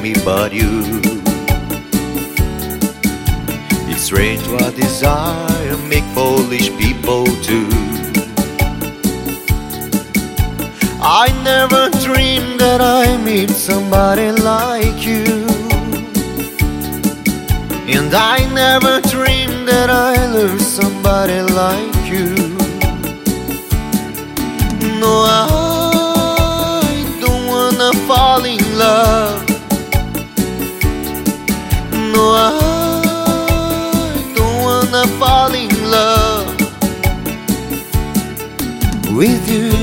me but you. It's strange what desire make foolish people do. I never dreamed that I meet somebody like you, and I never dreamed that I lose somebody like you. No, I don't wanna fall in love. No, I don't wanna fall in love with you.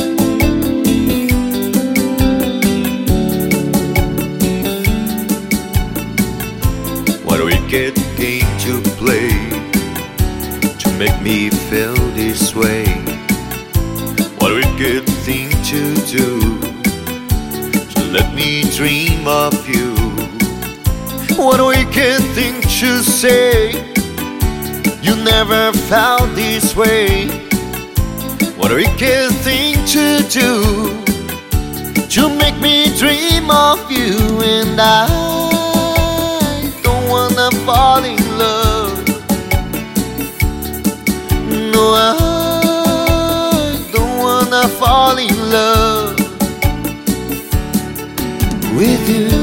What a wicked game to play to make me feel this way. What a wicked thing to do to let me dream of you. What a wicked thing to say, you never felt this way. What a wicked thing to do to make me dream of you. And I don't wanna fall in love. No, I don't wanna fall in love with you.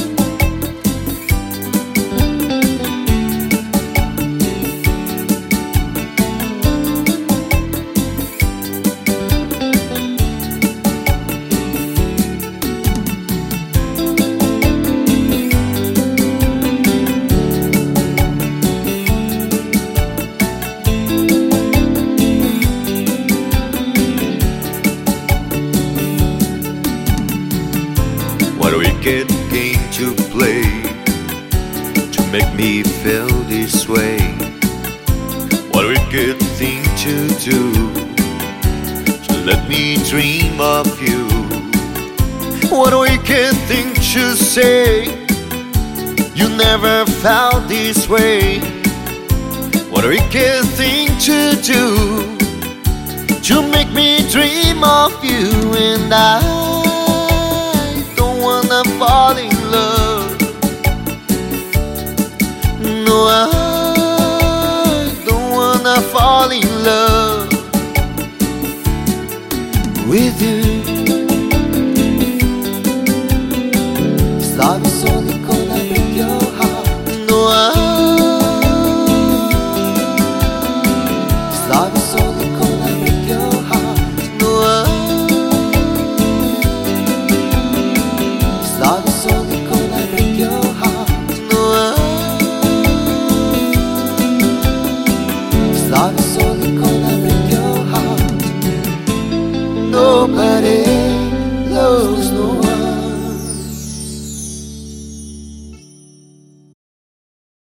What a wicked game to play to make me feel this way. What a wicked thing to do to let me dream of you. What a wicked thing to say, you never felt this way. What a wicked thing to do to make me dream of you. And I don't wanna fall in love. No,